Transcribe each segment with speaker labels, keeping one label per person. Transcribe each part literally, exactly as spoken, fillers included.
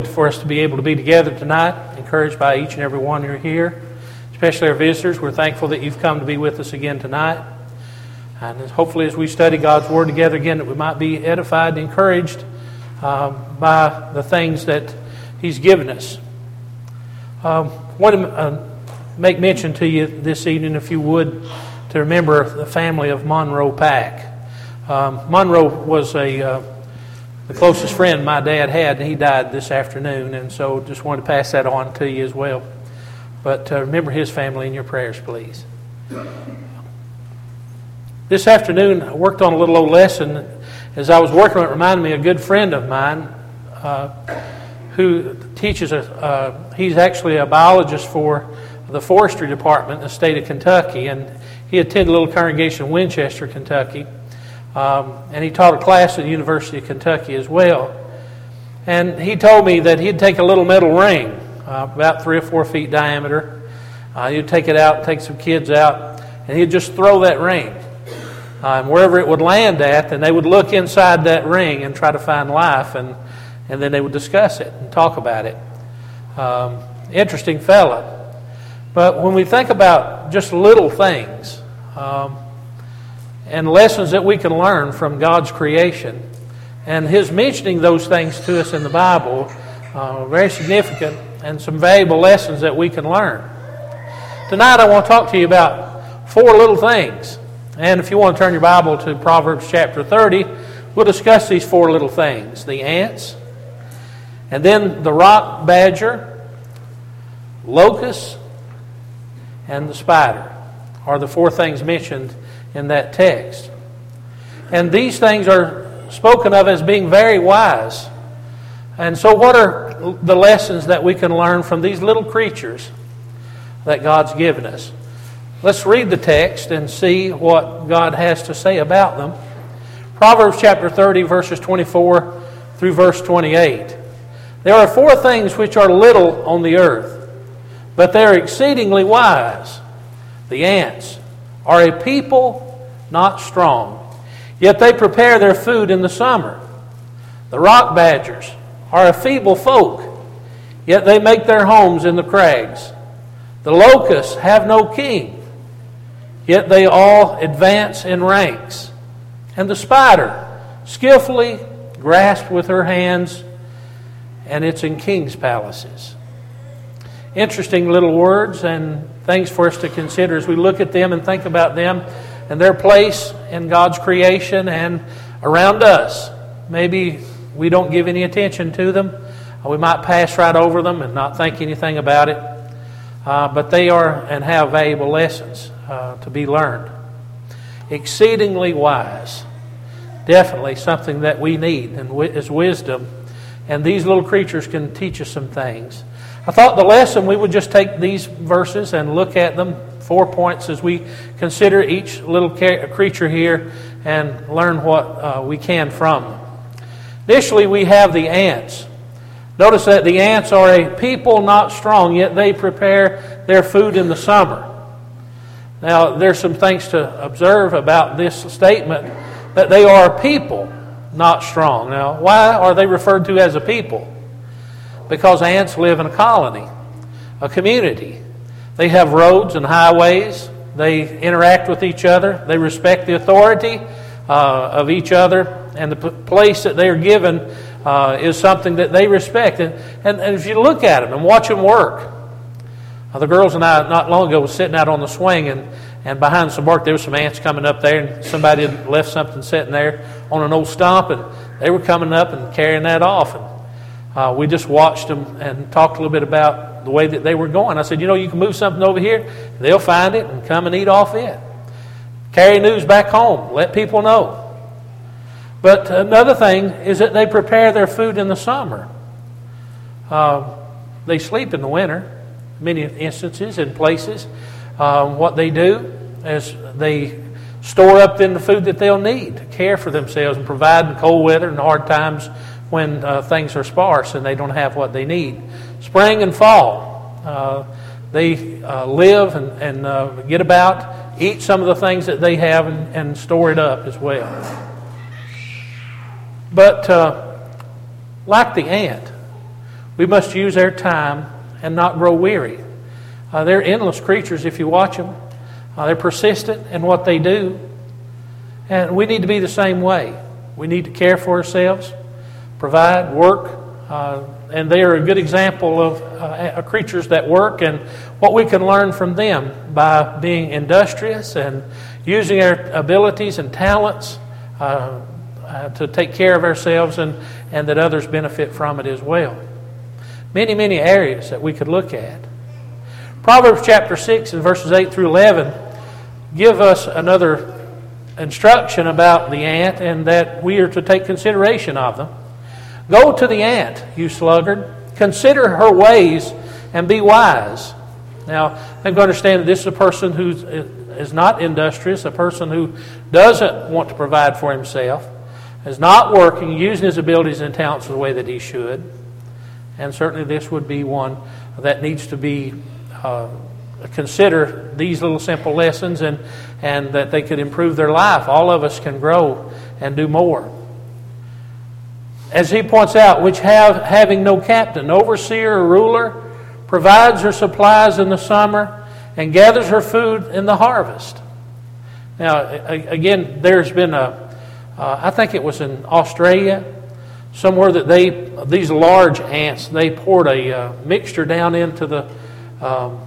Speaker 1: For us to be able to be together tonight, encouraged by each and every one who are here, especially our visitors. We're thankful that you've come to be with us again tonight. And hopefully as we study God's Word together again, that we might be edified and encouraged um, by the things that He's given us. I um, want to uh, make mention to you this evening, if you would, to remember the family of Monroe Pack. Um, Monroe was a... Uh, the closest friend my dad had, and he died this afternoon, and so just wanted to pass that on to you as well. But uh, remember his family in your prayers, please. This afternoon, I worked on a little old lesson. As I was working on it, it reminded me of a good friend of mine uh, who teaches, a, uh, he's actually a biologist for the forestry department in the state of Kentucky, and he attended a little congregation in Winchester, Kentucky. Um, and he taught a class at the University of Kentucky as well. And he told me that he'd take a little metal ring, uh, about three or four feet diameter. Uh, he'd take it out, take some kids out, and he'd just throw that ring. Uh, and wherever it would land at, then they would look inside that ring and try to find life, and, and then they would discuss it and talk about it. Um, interesting fella. But when we think about just little things, um, and lessons that we can learn from God's creation, and His mentioning those things to us in the Bible, uh, very significant and some valuable lessons that we can learn. Tonight I want to talk to you about four little things. And if you want to turn your Bible to Proverbs chapter thirty, we'll discuss these four little things. The ants, and then the rock badger, locust, and the spider are the four things mentioned in that text. And these things are spoken of as being very wise. And so what are the lessons that we can learn from these little creatures that God's given us? Let's read the text and see what God has to say about them. Proverbs chapter thirty, verses twenty-four through verse twenty-eight. There are four things which are little on the earth, but they are exceedingly wise. The ants are a people not strong, yet they prepare their food in the summer. The rock badgers are a feeble folk, yet they make their homes in the crags. The locusts have no king, yet they all advance in ranks. And the spider, skillfully grasped with her hands, and it's in kings' palaces. Interesting little words and things for us to consider as we look at them and think about them and their place in God's creation and around us. Maybe we don't give any attention to them. We might pass right over them and not think anything about it. Uh, but they are and have valuable lessons uh, to be learned. Exceedingly wise. Definitely something that we need and wi- is wisdom. And these little creatures can teach us some things. I thought the lesson, we would just take these verses and look at them, four points, as we consider each little creature here and learn what uh, we can from them. Initially, we have the ants. Notice that the ants are a people not strong, yet they prepare their food in the summer. Now, there's some things to observe about this statement, that they are a people not strong. Now, why are they referred to as a people? Because ants live in a colony, a community. They have roads and highways. They interact with each other. They respect the authority uh, of each other. And the p- place that they are given uh, is something that they respect. And, and, and if you look at them and watch them work, uh, the girls and I not long ago was sitting out on the swing, and, and behind some work there were some ants coming up there, and somebody had left something sitting there on an old stump, and they were coming up and carrying that off. And Uh, we just watched them and talked a little bit about the way that they were going. I said, you know, you can move something over here, they'll find it and come and eat off it. Carry news back home. Let people know. But another thing is that they prepare their food in the summer. Uh, they sleep in the winter, many instances and places. Uh, what they do is they store up then the food that they'll need to care for themselves and provide in cold weather and hard times when uh, things are sparse and they don't have what they need. Spring and fall, uh, they uh, live and, and uh, get about, eat some of the things that they have and, and store it up as well. But uh, like the ant, We must use our time and not grow weary. Uh, they're endless creatures if you watch them. Uh, they're persistent in what they do. And we need to be the same way. We need to care for ourselves, provide, work. Uh, and they are a good example of uh, creatures that work and what we can learn from them by being industrious and using our abilities and talents uh, uh, to take care of ourselves and, and that others benefit from it as well. Many, many areas that we could look at. Proverbs chapter six and verses eight through eleven give us another instruction about the ant and that we are to take consideration of them. Go to the ant, you sluggard. Consider her ways and be wise. Now, I have to understand that this is a person who is not industrious, a person who doesn't want to provide for himself, is not working, using his abilities and talents the way that he should. And certainly this would be one that needs to be uh, consider these little simple lessons and, and that they could improve their life. All of us can grow and do more. As he points out, which have having no captain, overseer, or ruler, provides her supplies in the summer and gathers her food in the harvest. Now, again, there's been a, uh, I think it was in Australia, somewhere that they, these large ants, they poured a uh, mixture down into the, um,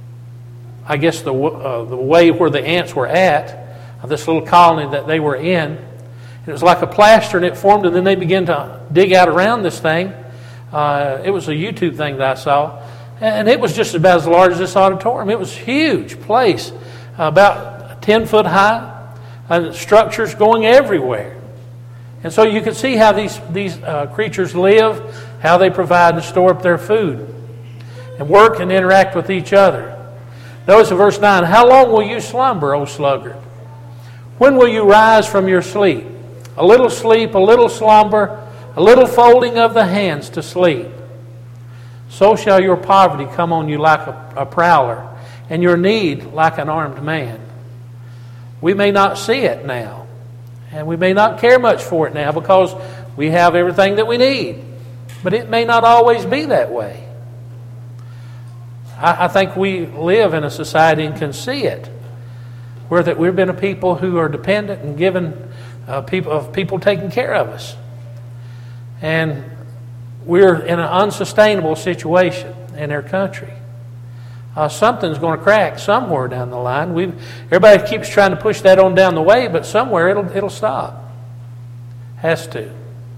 Speaker 1: I guess the uh, the way where the ants were at, uh, this little colony that they were in. It was like a plaster, and it formed, and then they began to dig out around this thing. Uh, it was a YouTube thing that I saw, and it was just about as large as this auditorium. It was a huge place, about ten foot high, and structures going everywhere. And so you can see how these, these uh, creatures live, how they provide and store up their food, and work and interact with each other. Notice in verse nine, how long will you slumber, O sluggard? When will you rise from your sleep? A little sleep, a little slumber, a little folding of the hands to sleep. So shall your poverty come on you like a, a prowler, and your need like an armed man. We may not see it now, and we may not care much for it now because we have everything that we need. But it may not always be that way. I, I think we live in a society and can see it, where that we've been a people who are dependent and given uh, people of people taking care of us. And we're in an unsustainable situation in our country. Uh, something's going to crack somewhere down the line. We everybody keeps trying to push that on down the way, but somewhere it'll it'll stop. Has to.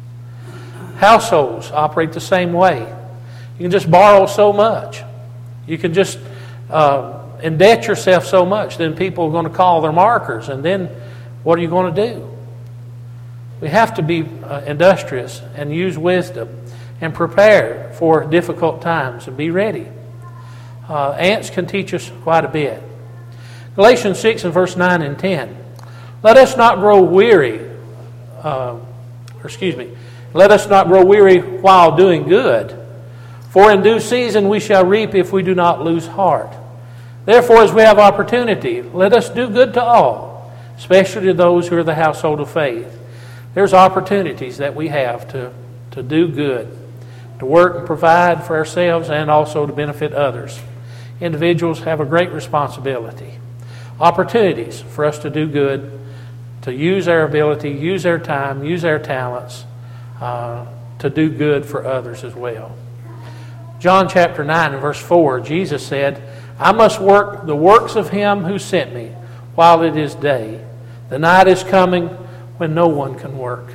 Speaker 1: Households operate the same way. You can just borrow so much. You can just uh, indebt yourself so much. Then people are going to call their markers, and then what are you going to do? We have to be uh, industrious and use wisdom and prepare for difficult times and be ready. Uh, ants can teach us quite a bit. Galatians six and verse nine and ten. Let us not grow weary, uh, or excuse me, let us not grow weary while doing good, for in due season we shall reap if we do not lose heart. Therefore, as we have opportunity, let us do good to all, especially to those who are the household of faith. There's opportunities that we have to, to do good, to work and provide for ourselves and also to benefit others. Individuals have a great responsibility. Opportunities for us to do good, to use our ability, use our time, use our talents, uh, to do good for others as well. John chapter nine and verse four, Jesus said, I must work the works of him who sent me while it is day. The night is coming when no one can work.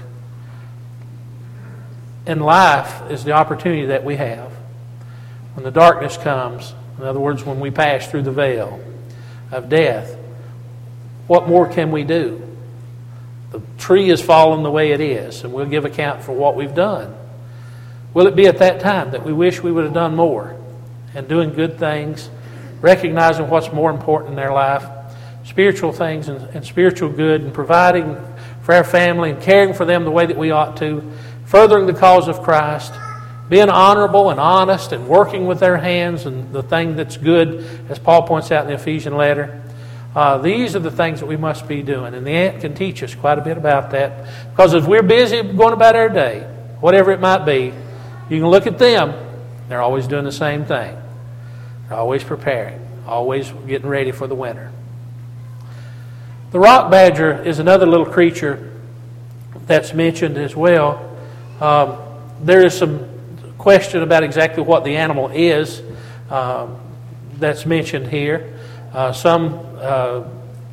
Speaker 1: And life is the opportunity that we have. When the darkness comes, in other words, when we pass through the veil of death, what more can we do? The tree is fallen the way it is, and we'll give account for what we've done. Will it be at that time that we wish we would have done more and doing good things, recognizing what's more important in their life, spiritual things and, and spiritual good, and providing for our family and caring for them the way that we ought to, furthering the cause of Christ, being honorable and honest and working with their hands and the thing that's good, as Paul points out in the Ephesian letter. Uh, these are the things that we must be doing. And the ant can teach us quite a bit about that. Because if we're busy going about our day, whatever it might be, you can look at them They're always doing the same thing. They're always preparing, always getting ready for the winter. The rock badger is another little creature that's mentioned as well. Um, there is some question about exactly what the animal is um, that's mentioned here. Uh, some uh,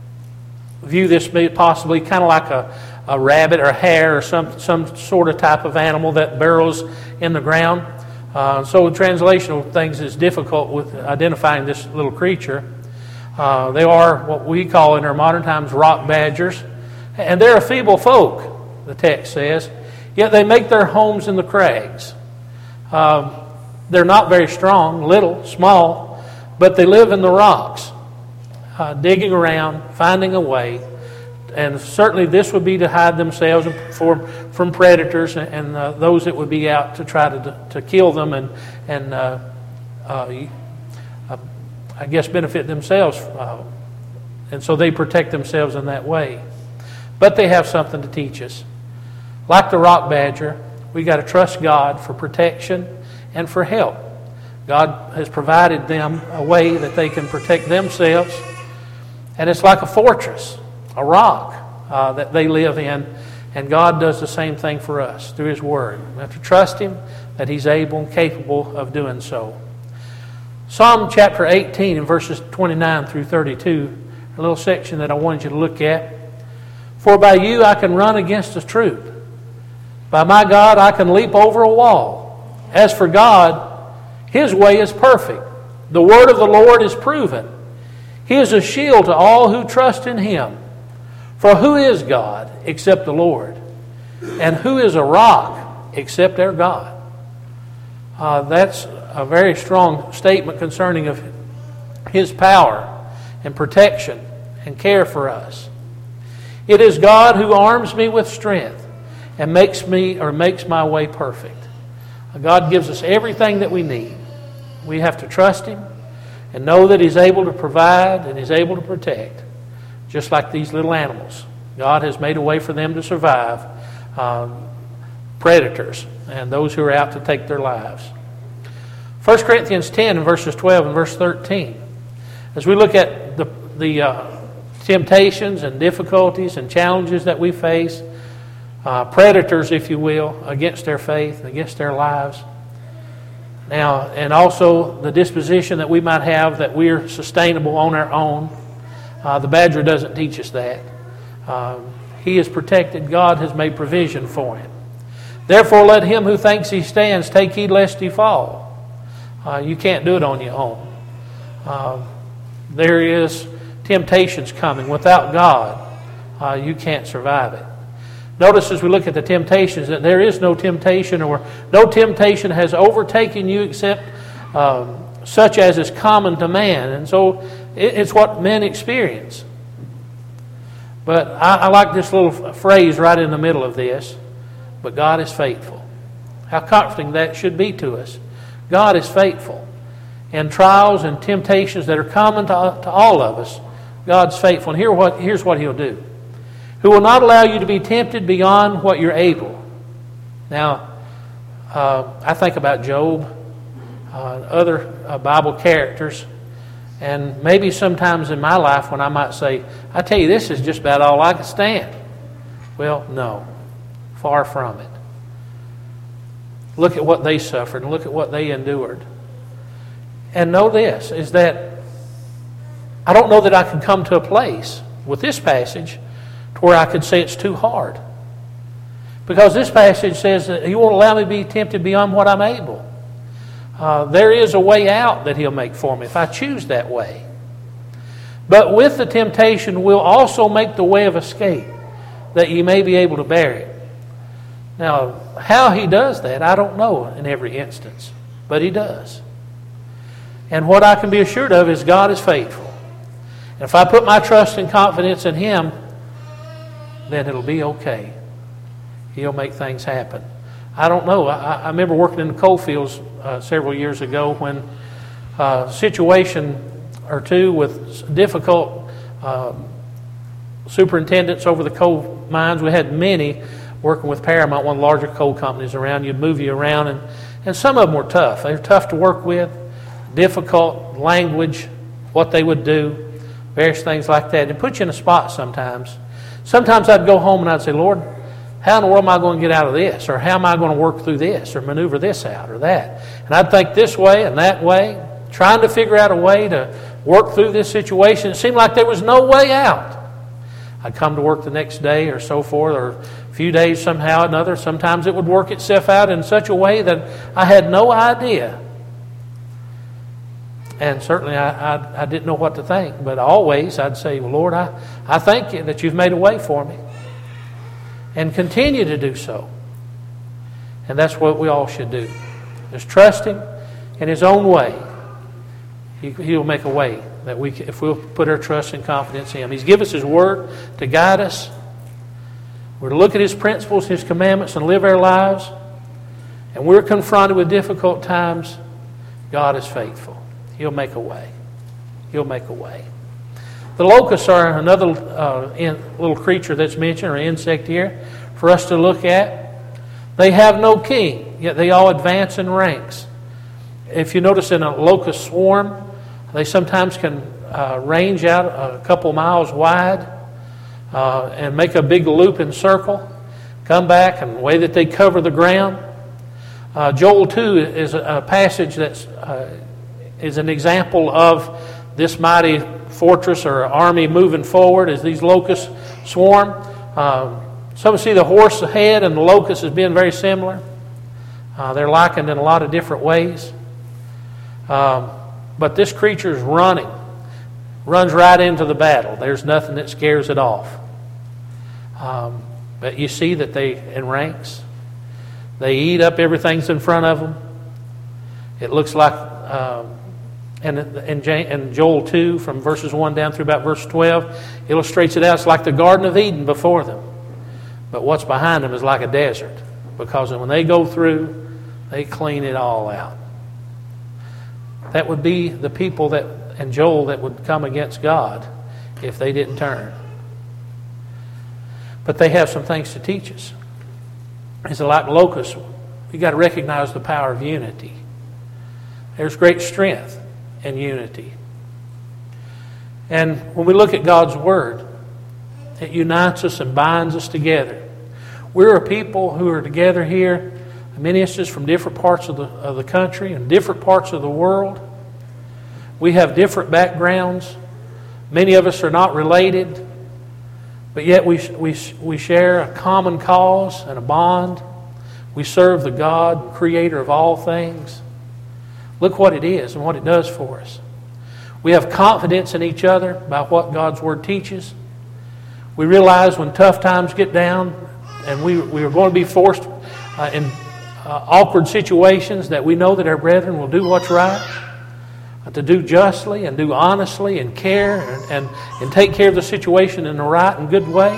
Speaker 1: view this possibly kind of like a, a rabbit or a hare or some, some sort of type of animal that burrows in the ground. Uh, so translational things is difficult with identifying this little creature. Uh, they are what we call in our modern times rock badgers. And they're a feeble folk, the text says. Yet they make their homes in the crags. Um, they're not very strong, little, small, but they live in the rocks, uh, digging around, finding a way. And certainly this would be to hide themselves from, from predators and, and uh, those that would be out to try to, to kill them and, and uh, uh, uh, I guess benefit themselves. Uh, and so they protect themselves in that way. But they have something to teach us. Like the rock badger, we got to trust God for protection and for help. God has provided them a way that they can protect themselves. And it's like a fortress, a rock uh, that they live in. And God does the same thing for us through His Word. We have to trust Him that He's able and capable of doing so. Psalm chapter eighteen and verses twenty-nine through thirty-two, a little section that I wanted you to look at. For by you I can run against a troop. By my God I can leap over a wall. As for God, His way is perfect. The word of the Lord is proven. He is a shield to all who trust in Him. For who is God except the Lord? And who is a rock except our God? Uh, that's a very strong statement concerning of His power and protection and care for us. It is God who arms me with strength and makes me or makes my way perfect. God gives us everything that we need. We have to trust Him and know that He's able to provide and He's able to protect. Just like these little animals. God has made a way for them to survive um, predators and those who are out to take their lives. First Corinthians ten and verses twelve and verse thirteen. As we look at the, the uh, temptations and difficulties and challenges that we face, uh, predators, if you will, against their faith, against their lives. Now, and also the disposition that we might have that we're sustainable on our own. Uh, the badger doesn't teach us that. Um, he is protected. God has made provision for him. Therefore, let him who thinks he stands take heed lest he fall. Uh, you can't do it on your own. Uh, there is temptations coming. Without God, uh, you can't survive it. Notice as we look at the temptations that there is no temptation or no temptation has overtaken you except um, such as is common to man. And so it's what men experience. But I, I like this little phrase right in the middle of this. But God is faithful. How comforting that should be to us. God is faithful. And trials and temptations that are common to, to all of us, God's faithful. And here what, here's what He'll do. Who will not allow you to be tempted beyond what you're able. Now, uh, I think about Job, uh, other uh, Bible characters, and maybe sometimes in my life when I might say, I tell you, this is just about all I can stand. Well, no. Far from it. Look at what they suffered and look at what they endured. And know this, is that I don't know that I can come to a place with this passage to where I could say it's too hard. Because this passage says that He won't allow me to be tempted beyond what I'm able. Uh, there is a way out that He'll make for me if I choose that way. But with the temptation will also make the way of escape, that ye may be able to bear it. Now, how He does that, I don't know in every instance. But He does. And what I can be assured of is God is faithful. And if I put my trust and confidence in Him, then it'll be okay. He'll make things happen. I don't know. I, I remember working in the coal fields uh, several years ago when uh, a situation or two with difficult uh, superintendents over the coal mines. We had many working with Paramount, one of the larger coal companies around. You'd move you around, and, And some of them were tough. They were tough to work with, difficult language, what they would do, various things like that. It puts you in a spot sometimes. Sometimes I'd go home and I'd say, Lord, how in the world am I going to get out of this? Or how am I going to work through this or maneuver this out or that? And I'd think this way and that way, trying to figure out a way to work through this situation. It seemed like there was no way out. I'd come to work the next day or so forth, or a few days somehow or another. Sometimes it would work itself out in such a way that I had no idea. And certainly I, I, I didn't know what to think. But always I'd say, well, Lord, I, I thank you that you've made a way for me. And continue to do so. And that's what we all should do. Just trust Him in His own way. He, he'll make a way that we, if we'll put our trust and confidence in Him. He's given us His Word to guide us. We're to look at His principles, His commandments, and live our lives. And we're confronted with difficult times. God is faithful. He'll make a way. He'll make a way. The locusts are another uh, in, little creature that's mentioned, or insect here, for us to look at. They have no king, yet they all advance in ranks. If you notice in a locust swarm, they sometimes can uh, range out a couple miles wide uh, and make a big loop and circle, come back, and the way that they cover the ground. Uh, Joel two is a passage that uh, is an example of this mighty fortress or army moving forward as these locusts swarm. Um, some see the horse ahead and the locust as being very similar. Uh, they're likened in a lot of different ways. Um, but this creature is running, runs right into the battle. There's nothing that scares it off. Um, but you see that they, in ranks, they eat up everything that's in front of them. It looks like, um, and in, in Joel two, from verses one down through about verse twelve, illustrates it out. It's like the Garden of Eden before them. But what's behind them is like a desert. Because when they go through, they clean it all out. That would be the people that, and Joel, that would come against God if they didn't turn. But they have some things to teach us. It's like locusts. We've got to recognize the power of unity. There's great strength in unity. And when we look at God's Word, it unites us and binds us together. We're a people who are together here, many of us from different parts of the, of the country and different parts of the world. We have different backgrounds. Many of us are not related, but yet we, we, we share a common cause and a bond. We serve the God, creator of all things. Look what it is and what it does for us. We have confidence in each other by what God's Word teaches. We realize when tough times get down and we, we are going to be forced uh, in uh, awkward situations, that we know that our brethren will do what's right, uh, to do justly and do honestly and care and, and, and take care of the situation in the right and good way.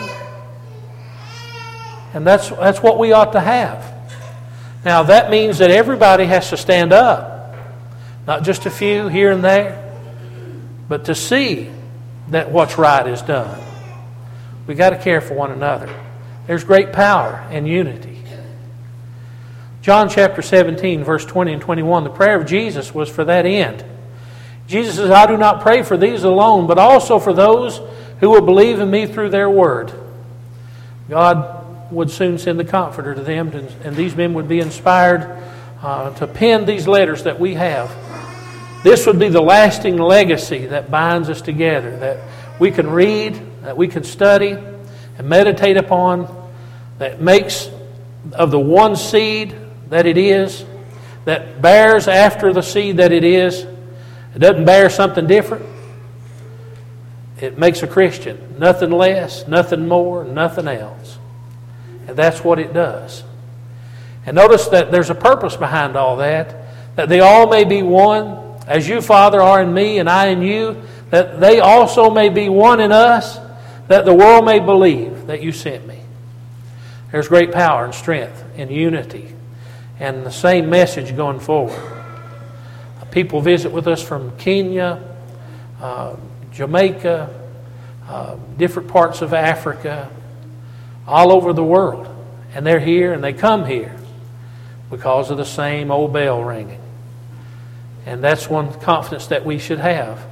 Speaker 1: And that's, that's what we ought to have. Now that means that everybody has to stand up. Not just a few here and there, but to see that what's right is done. We've got to care for one another. There's great power in unity. John chapter seventeen, verse twenty and twenty-one, the prayer of Jesus was for that end. Jesus says, I do not pray for these alone, but also for those who will believe in me through their word. God would soon send the Comforter to them, and these men would be inspired uh, to pen these letters that we have. This would be the lasting legacy that binds us together, that we can read, that we can study and meditate upon, that makes of the one seed that it is, that bears after the seed that it is. It doesn't bear something different. It makes a Christian. Nothing less, nothing more, nothing else. And that's what it does. And notice that there's a purpose behind all that, that they all may be one, as you, Father, are in me and I in you, that they also may be one in us, that the world may believe that you sent me. There's great power and strength in unity and the same message going forward. People visit with us from Kenya, uh, Jamaica, uh, different parts of Africa, all over the world. And they're here and they come here because of the same old bell ringing. And that's one confidence that we should have.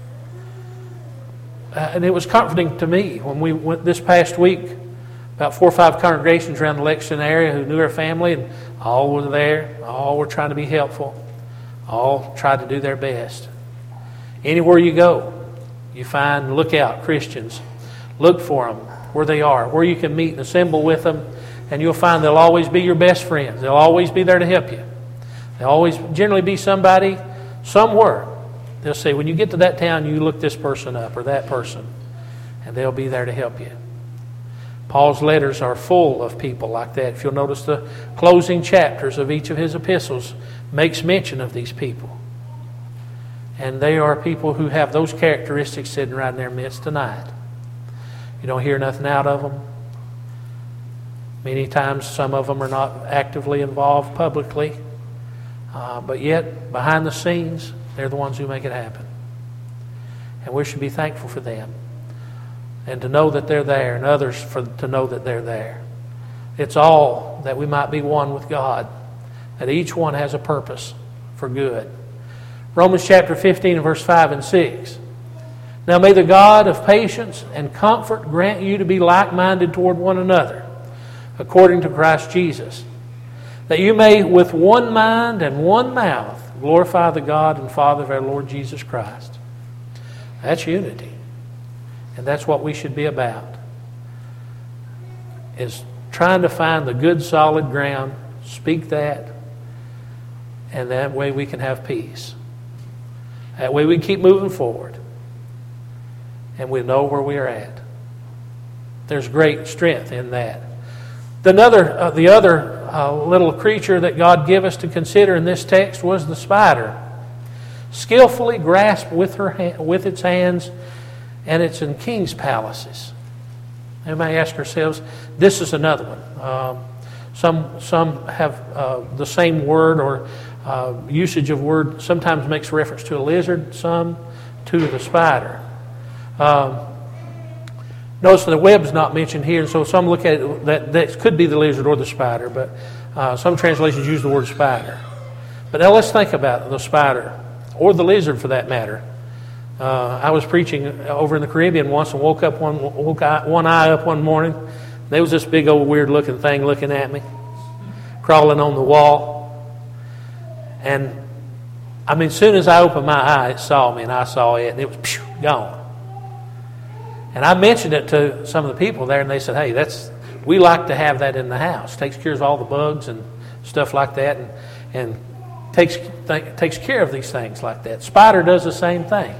Speaker 1: Uh, and it was comforting to me when we went this past week. About four or five congregations around the Lexington area who knew our family, and all were there. All were trying to be helpful. All tried to do their best. Anywhere you go, you find lookout Christians. Look for them where they are, where you can meet and assemble with them, and you'll find they'll always be your best friends. They'll always be there to help you. They'll always generally be somebody somewhere. They'll say, when you get to that town, you look this person up or that person, and they'll be there to help you. Paul's letters are full of people like that. If you'll notice, the closing chapters of each of his epistles makes mention of these people. And they are people who have those characteristics sitting right in their midst tonight. You don't hear nothing out of them. Many times some of them are not actively involved publicly. Uh, but yet, behind the scenes, they're the ones who make it happen. And we should be thankful for them. And to know that they're there, and others for to know that they're there. It's all that we might be one with God. That each one has a purpose for good. Romans chapter fifteen and verse five and six. Now may the God of patience and comfort grant you to be like-minded toward one another, according to Christ Jesus, that you may with one mind and one mouth glorify the God and Father of our Lord Jesus Christ. That's unity. And that's what we should be about. Is trying to find the good solid ground, speak that, and that way we can have peace. That way we keep moving forward. And we know where we are at. There's great strength in that. The other, uh, the other uh, little creature that God gave us to consider in this text was the spider. Skillfully grasped with, her ha- with its hands, and it's in king's palaces. We may ask ourselves, this is another one. Um, some some have uh, the same word or uh, usage of word sometimes makes reference to a lizard, some to the spider. Um, notice the web's not mentioned here, and so some look at it, that, that could be the lizard or the spider, but uh, some translations use the word spider. But now let's think about the spider, or the lizard for that matter. Uh, I was preaching over in the Caribbean once and woke up one woke eye, one eye up one morning. There was this big old weird looking thing looking at me, crawling on the wall. And I mean, as soon as I opened my eye, it saw me and I saw it, and it was phew, gone. And I mentioned it to some of the people there, and they said, "Hey, that's we like to have that in the house. Takes care of all the bugs and stuff like that, and and takes th- takes care of these things like that." Spider does the same thing.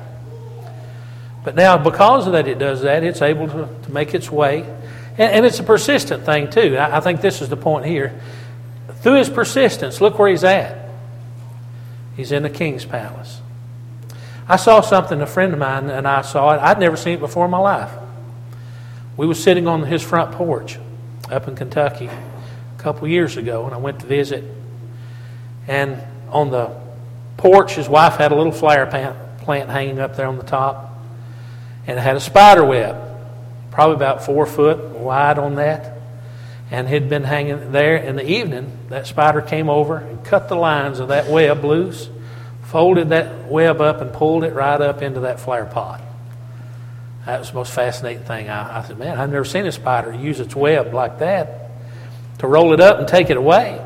Speaker 1: But now, because of that, it does that. It's able to, to make its way. And, and it's a persistent thing, too. I, I think this is the point here. Through his persistence, look where he's at. He's in the king's palace. I saw something, a friend of mine and I saw it. I'd never seen it before in my life. We were sitting on his front porch up in Kentucky a couple years ago, and I went to visit. And on the porch, his wife had a little flower plant hanging up there on the top. And it had a spider web, probably about four foot wide on that. And it had been hanging there. In the evening, that spider came over and cut the lines of that web loose, folded that web up and pulled it right up into that flower pot. That was the most fascinating thing. I, I said, man, I've never seen a spider use its web like that to roll it up and take it away.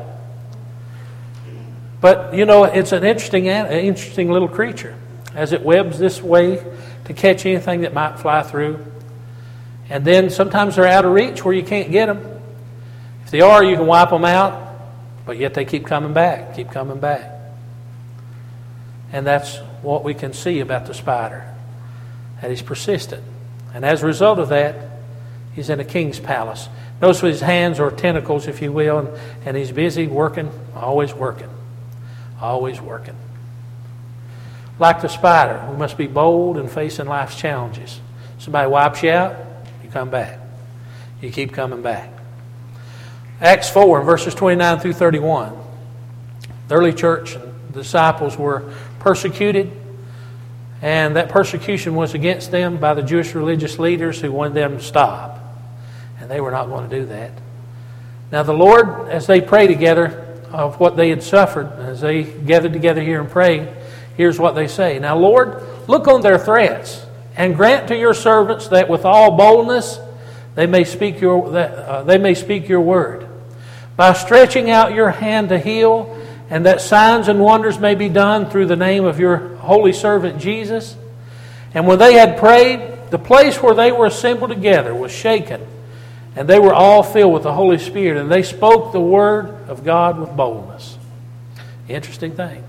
Speaker 1: But, you know, it's an interesting, an interesting little creature. As it webs this way to catch anything that might fly through. And then sometimes they're out of reach where you can't get them. If they are, you can wipe them out, but yet they keep coming back, keep coming back. And that's what we can see about the spider, that he's persistent. And as a result of that, he's in a king's palace. Notice with his hands or tentacles, if you will, and, and he's busy working, always working, always working. Like the spider, we must be bold in facing life's challenges. Somebody wipes you out, you come back. You keep coming back. Acts four, verses twenty-nine through thirty-one. The early church and disciples were persecuted, and that persecution was against them by the Jewish religious leaders who wanted them to stop. And they were not going to do that. Now the Lord, as they pray together, of what they had suffered as they gathered together here and prayed, here's what they say. Now, Lord, look on their threats and grant to your servants that with all boldness they may speak your that, uh, they may speak your word, by stretching out your hand to heal, and that signs and wonders may be done through the name of your holy servant Jesus. And when they had prayed, the place where they were assembled together was shaken, and they were all filled with the Holy Spirit, and they spoke the word of God with boldness. Interesting thing.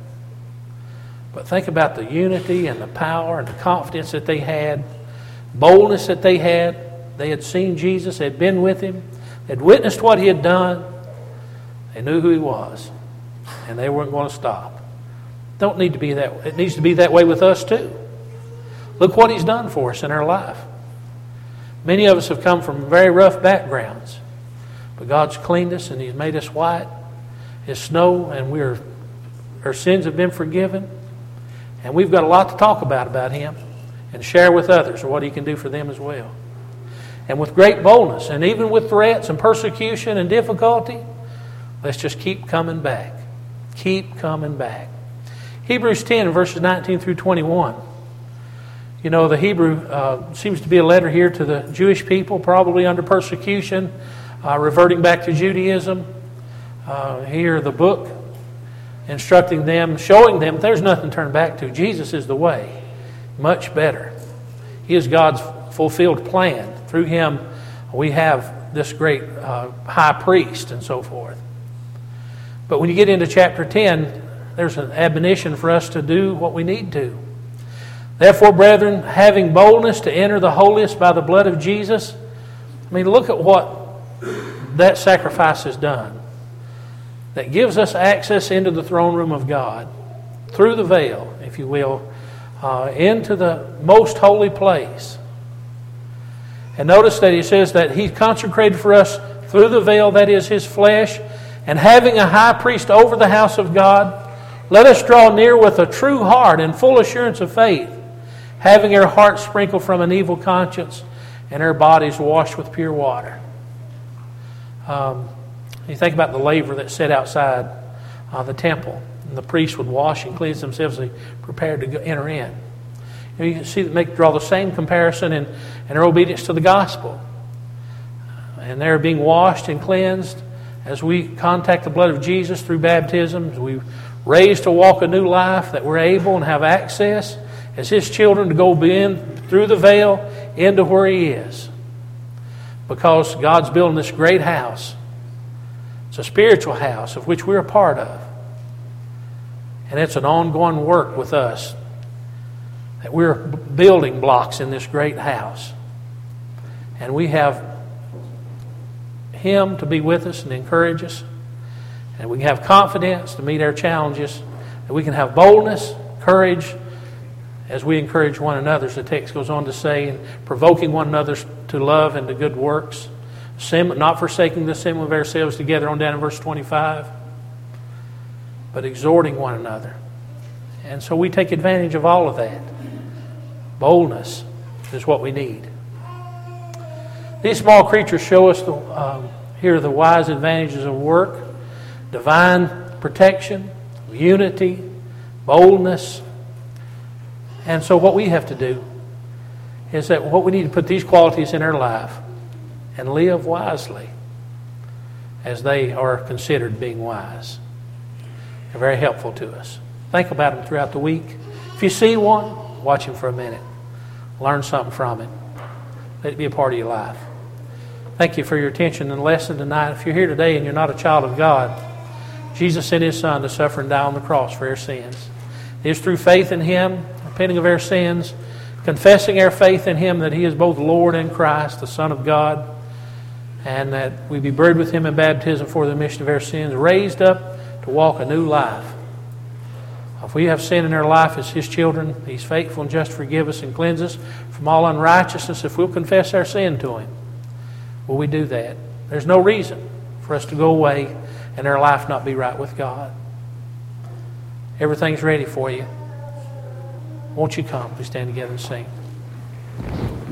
Speaker 1: But think about the unity and the power and the confidence that they had, boldness that they had. They had seen Jesus, they had been with him, they had witnessed what he had done. They knew who he was, and they weren't going to stop. Don't need to be that. It needs to be that way with us too. Look what he's done for us in our life. Many of us have come from very rough backgrounds, but God's cleaned us and he's made us white as snow, and we're our sins have been forgiven. And we've got a lot to talk about about him and share with others what he can do for them as well. And with great boldness, and even with threats and persecution and difficulty, let's just keep coming back. Keep coming back. Hebrews ten, verses nineteen through twenty-one. You know, the Hebrew uh, seems to be a letter here to the Jewish people, probably under persecution, uh, reverting back to Judaism. Uh, here, the book instructing them, showing them there's nothing to turn back to. Jesus is the way. Much better. He is God's fulfilled plan. Through him, we have this great uh, high priest and so forth. But when you get into chapter ten, there's an admonition for us to do what we need to. Therefore, brethren, having boldness to enter the holiest by the blood of Jesus. I mean, look at what that sacrifice has done. That gives us access into the throne room of God, through the veil, if you will, uh, into the most holy place. And notice that he says that he consecrated for us through the veil, that is his flesh, and having a high priest over the house of God, let us draw near with a true heart and full assurance of faith, having our hearts sprinkled from an evil conscience and our bodies washed with pure water. Um, you think about the laver that sat outside uh, the temple, and the priests would wash and cleanse themselves as they prepared to go, enter in. You know, you can see that make draw the same comparison in, in their obedience to the gospel. And they're being washed and cleansed as we contact the blood of Jesus through baptism, as we raised to walk a new life, that we're able and have access as his children to go in through the veil into where he is. Because God's building this great house. It's a spiritual house of which we're a part of. And it's an ongoing work with us. That we're building blocks in this great house. And we have him to be with us and encourage us. And we can have confidence to meet our challenges. And we can have boldness, courage, as we encourage one another, as the text goes on to say, and provoking one another to love and to good works, not forsaking the assembly of ourselves together, on down in verse twenty-five, but exhorting one another. And so we take advantage of all of that. Boldness is what we need. These small creatures show us the, um, here the wise advantages of work, divine protection, unity, boldness. And so what we have to do is that what we need to put these qualities in our life and live wisely as they are considered being wise. They're very helpful to us. Think about them throughout the week. If you see one, watch him for a minute. Learn something from it. Let it be a part of your life. Thank you for your attention and lesson tonight. If you're here today and you're not a child of God, Jesus sent his Son to suffer and die on the cross for our sins. It is through faith in him, repenting of our sins, confessing our faith in him that he is both Lord and Christ, the Son of God, and that we be buried with him in baptism for the remission of our sins, raised up to walk a new life. If we have sin in our life as his children, he's faithful and just to forgive us and cleanse us from all unrighteousness if we'll confess our sin to him. Will we do that? There's no reason for us to go away and our life not be right with God. Everything's ready for you. Won't you come? We stand together and sing.